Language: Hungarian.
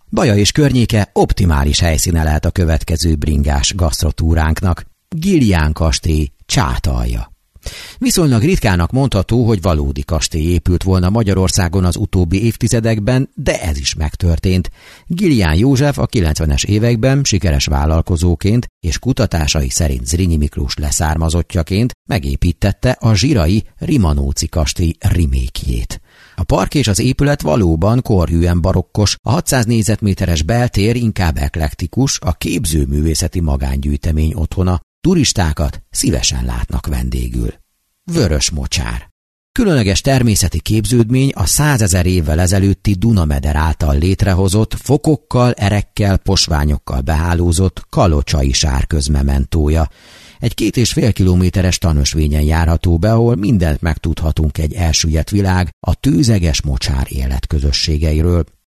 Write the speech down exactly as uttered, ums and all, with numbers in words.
Baja és környéke optimális helyszíne lehet a következő bringás gasztrotúránknak. Gilián kastély Csátalja. Viszonylag ritkának mondható, hogy valódi kastély épült volna Magyarországon az utóbbi évtizedekben, de ez is megtörtént. Gilián József a kilencvenes években sikeres vállalkozóként és kutatásai szerint Zrínyi Miklós leszármazottjaként megépítette a zsirai Rimanóczy kastély remékjét. A park és az épület valóban korhűen barokkos, a hatszáz négyzetméteres beltér inkább eklektikus, a képzőművészeti magángyűjtemény otthona, turistákat szívesen látnak vendégül. Vörös mocsár. Különleges természeti képződmény a százezer évvel ezelőtti Dunameder által létrehozott, fokokkal, erekkel, posványokkal behálózott kalocsai sárközmementója. Egy két és fél kilométeres tanösvényen járható be, ahol mindent megtudhatunk egy elsüllyedt világ a tőzeges mocsár életközösségeiről.